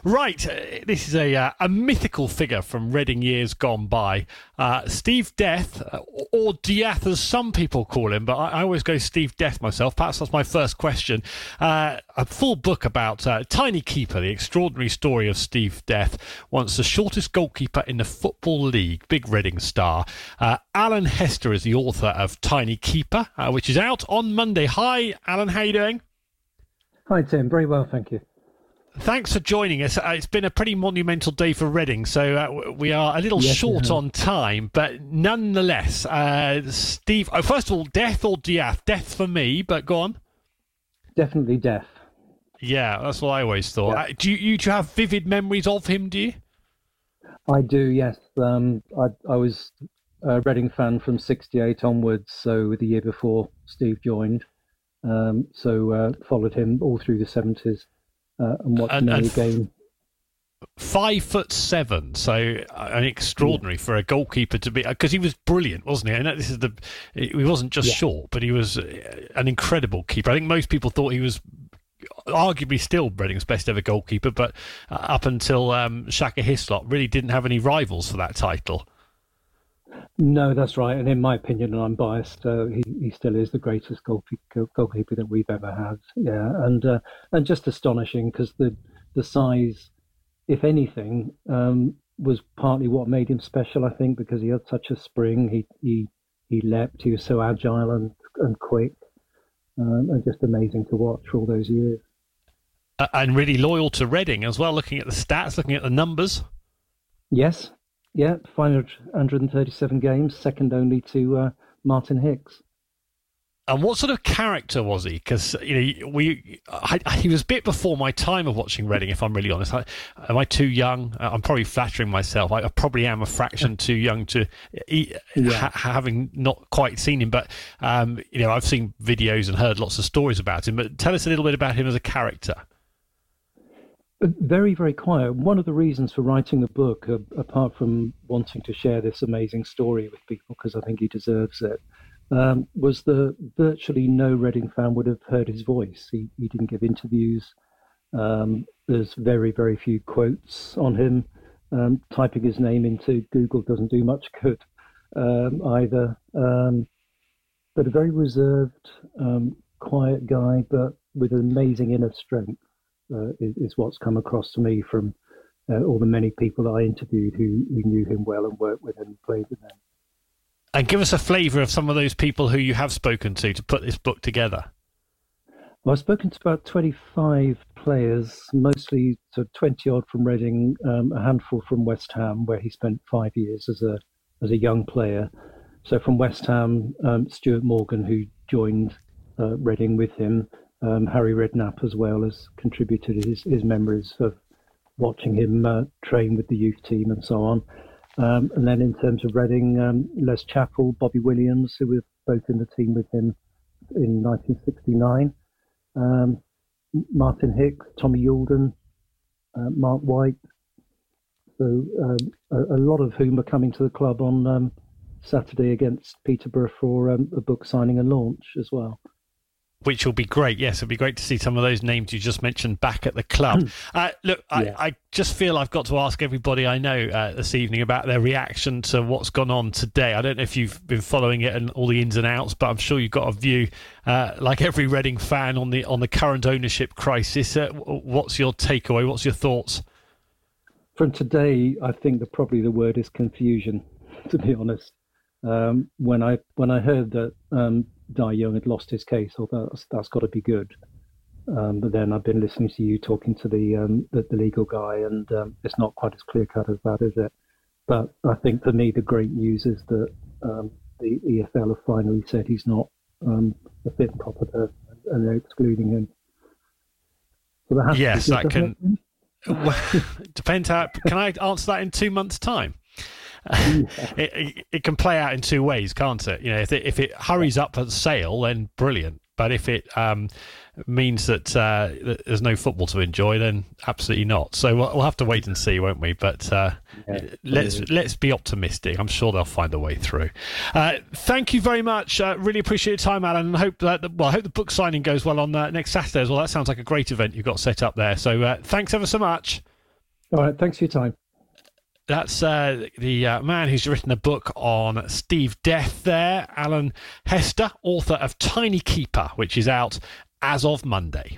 Right, this is a mythical figure from Reading years gone by. Steve Death, or Diath as some people call him, but I always go Steve Death myself. Perhaps that's my first question. A full book about Tiny Keeper, the extraordinary story of Steve Death, once the shortest goalkeeper in the Football League, big Reading star. Alan Hester is the author of Tiny Keeper, which is out on Monday. Hi, Alan, how are you doing? Hi, Tim. Very well, thank you. Thanks for joining us. It's been a pretty monumental day for Reading, so we are a little short on time, but nonetheless, Steve, first of all, Death or Diath? Death for me, but go on. Definitely Death. Yeah, that's what I always thought. Yeah. Do you have vivid memories of him, do you? I do, yes. I was a Reading fan from 68 onwards, so the year before Steve joined. Followed him all through the 70s. And watched many game. 5'7", so extraordinary for a goalkeeper to be, because he was brilliant, wasn't he? And he wasn't just short, but he was an incredible keeper. I think most people thought he was arguably still Reading's best ever goalkeeper, but up until Shaka Hislop really didn't have any rivals for that title. No, that's right. And in my opinion, and I'm biased, he still is the greatest goalkeeper that we've ever had. Yeah, and just astonishing because the size, if anything, was partly what made him special. I think because he had such a spring, he leapt, he was so agile and quick, and just amazing to watch for all those years. And really loyal to Reading as well. Looking at the stats, looking at the numbers. Yes. Yeah, 537 games, second only to Martin Hicks. And what sort of character was he? Because he was a bit before my time of watching Reading, if I'm really honest. Am I too young? I'm probably flattering myself. I probably am a fraction too young to having not quite seen him. But I've seen videos and heard lots of stories about him. But tell us a little bit about him as a character. Very, very quiet. One of the reasons for writing the book, apart from wanting to share this amazing story with people, because I think he deserves it, was that virtually no Reading fan would have heard his voice. He didn't give interviews. There's very, very few quotes on him. Typing his name into Google doesn't do much good either. But a very reserved, quiet guy, but with an amazing inner strength. Is what's come across to me from all the many people that I interviewed who knew him well and worked with him and played with him. And give us a flavour of some of those people who you have spoken to put this book together. Well, I've spoken to about 25 players, mostly sort of 20-odd from Reading, a handful from West Ham, where he spent 5 years as a young player. So from West Ham, Stuart Morgan, who joined Reading with him, Harry Redknapp as well has contributed his memories of watching him train with the youth team and so on. And then in terms of Reading, Les Chappell, Bobby Williams, who were both in the team with him in 1969, Martin Hicks, Tommy Youlden, Mark White. So a lot of whom are coming to the club on Saturday against Peterborough for a book signing and launch as well. Which will be great. Yes, it'll be great to see some of those names you just mentioned back at the club. I just feel I've got to ask everybody I know this evening about their reaction to what's gone on today. I don't know if you've been following it and all the ins and outs, but I'm sure you've got a view, like every Reading fan, on the current ownership crisis. What's your takeaway? What's your thoughts? From today, I think that probably the word is confusion, to be honest. When I heard that Di Young had lost his case, I thought that's got to be good. But then I've been listening to you talking to the legal guy, and it's not quite as clear cut as that, is it? But I think for me the great news is that the EFL have finally said he's not a fit and proper person, and they're excluding him. So that can. Well, depends how. Can I answer that in 2 months' time? It can play out in two ways, can't it? If it hurries up a sale, then brilliant. But if it means that there's no football to enjoy, then absolutely not. So we'll have to wait and see, won't we? But let's be optimistic. I'm sure they'll find a way through. Thank you very much. Really appreciate your time, Alan, and hope I hope the book signing goes well on next Saturday as well. That sounds like a great event you've got set up there. So thanks ever so much. All right, thanks for your time. That's the man who's written a book on Steve Death there, Alan Hester, author of Tiny Keeper, which is out as of Monday.